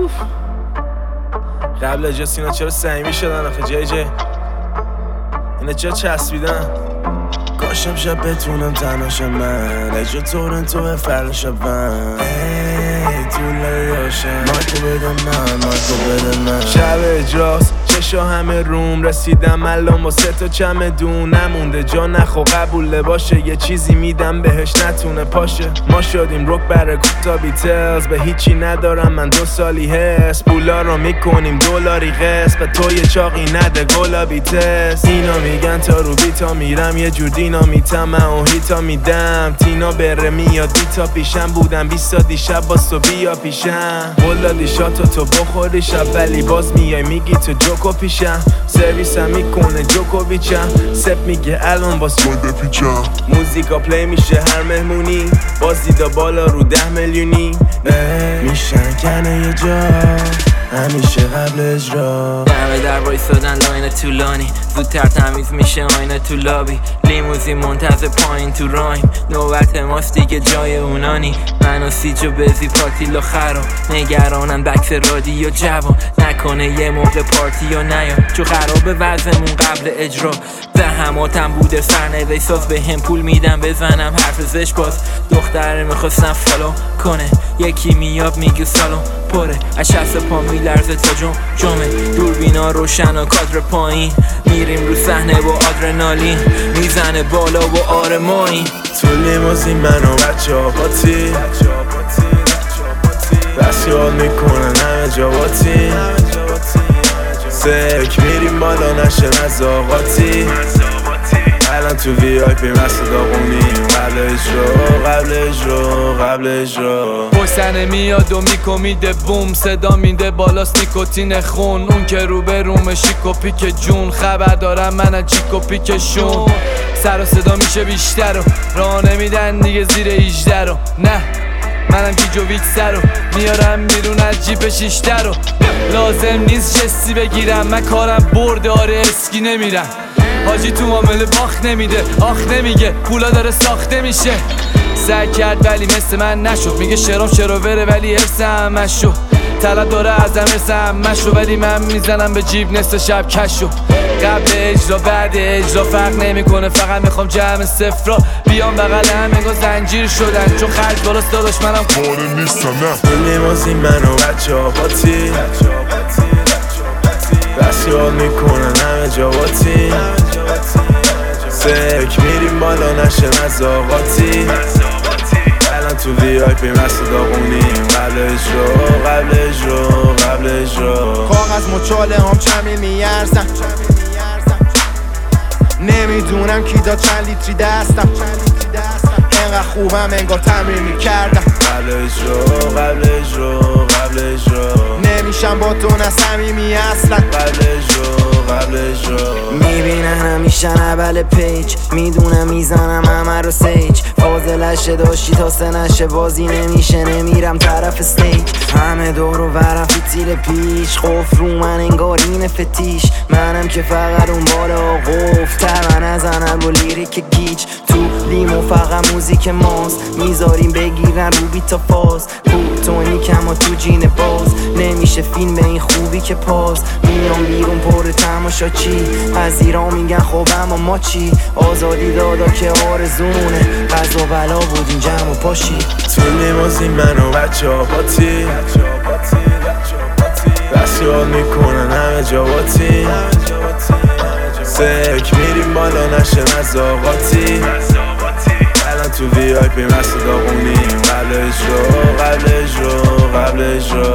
قبل اجاس اینا چرا صمیمی شدن آخه جی جی؟ اینا چرا چسبیدن؟ کاشم شب بتونم تنهاشم من اجا تورنتو فردا شبم طول یاشم مارکو بده من شب اجراست چشا همه روم رسیدم الان با 3 تا چمدون نمونده جا نخو قبوله باشه یه چیزی میدم بهش نتونه پاشه ما شدیم روک برای تا بیتلز به هیچی ندارم من 2 سالی هست پولا رو میکنیم دلاری قسط به تو یه چاقی نده گلابی تست اینا میگن تا رو بیتا میرم یه جور دینامیتم من و هیتا میدم تینا بره میاد بیتا پیشم بودم 20 تا دیشب باز تو بیا پیشم بولا دیشا تو بخوری شب ولی باز میای میگی تو جوکو پیشم سرویسم میکنه جوکوویچم سپ میگه الان باز کن بپیچم موزیکا پلی میشه هر مهمونی باز دیدا بالا رو 10 میلیونی میشن کنه یه جا همیشه قبل اجرا دمه در وایسادن لاین طولانی زودتر تمیز میشه آینه تو لابی لیموزین منتظر پایین تو رایم نوبت ماست دیگه جای اونانی من و سیج و بزی پاتیلا خراب نگرانن بکس رادیو جوان نکنه یه موقع پارتی یا نیا چو خرابه وضعمون قبل اجرا زحماتم بوده سرنوشت ساز به هم پول میدم بزنم حرف زش باز دختره میخواستم فالو کنه یکی میاب میگه سالون پره از 60 پا میلرزه تا جمعه دوربینا روشن و کادر پایین میریم رو صحنه با آدرنالین میزنه بالا و آرمانی تو لیموزین من و بچه ها پاتی بس یاد میکنن همه جا باتی سک میریم بالا نشه نزاقاتی الان تو وی آی پی مست داغونیم قبل اجرا پشتنه میاد و میکمیده بوم صدا میده بالاست نیکوتین خون اون که رو به روم شیک و پیک جون خبر دارم من از چیک و پیکشون سر و صدا میشه بیشتر و راه نمیدن دیگه زیر 18 رو نه منم که جویکسه رو میارم بیرون از جیپ 6 رو لازم نیست جستی بگیرم من کارم برده آره اسکی نمیرم حاجی تو معامله باخت نمیده آخ نمیگه پولا داره ساخته میشه سعی کرد ولی مثل من نشد میگه شرام شروره ولی حفظم مشو طلب داره ازم ارسم مشو ولی من میزنم به جیب نصف شب کشو قبل اجرا بعد اجرا فرق نمیکنه فقط میخوام جمع صفرا بیام بغلم انگار زنجیر شدن چون خرج بالاست داداش منم کاره نیستم نه لیموزین من و بچه ها پاتی بس یاد میکنن همه جا باتی سک میریم بالا نشه نزاقاتی الان تو وی آی پی مست داغونیم قبل اجرا کاغذ مچاله هم چمی میارزم نمیدونم کی داد چند لیتری دستم انقدر خوبم انگار تمرین میکردم قبل اجرا نمیشم با تو نه صمیمی اصلا قبل اجرا میبینن همیشه اول پیج میدونم میزنم همه رو سیج فاضلشه داشتی تا سنشه بازی نمیشه نمیرم طرف استیج همه دور و برم فیتیل پیش خوف رو من انگار این فتیش منم که فقط اون بالا قفتر من نزنم با لیریک گیج تو لیمو فقط موزیک ماست میذاریم بگیرن رو بیتا فاز کوتونی کم و تو جین باز نمیشه فیلم به این خوبی که پاس میام بیرون پر تماشا چی از ایران میگن خب اما ما چی آزادی دادا که آرزونه قضا بلا بودین جمع و پاشی تو لیموزین من و بچه ها پاتی بس یاد میکنن همه جا باتی سک میریم بالا نشه نزاقاتی الان تو وی آی پی مست داغونیم قبل اجرا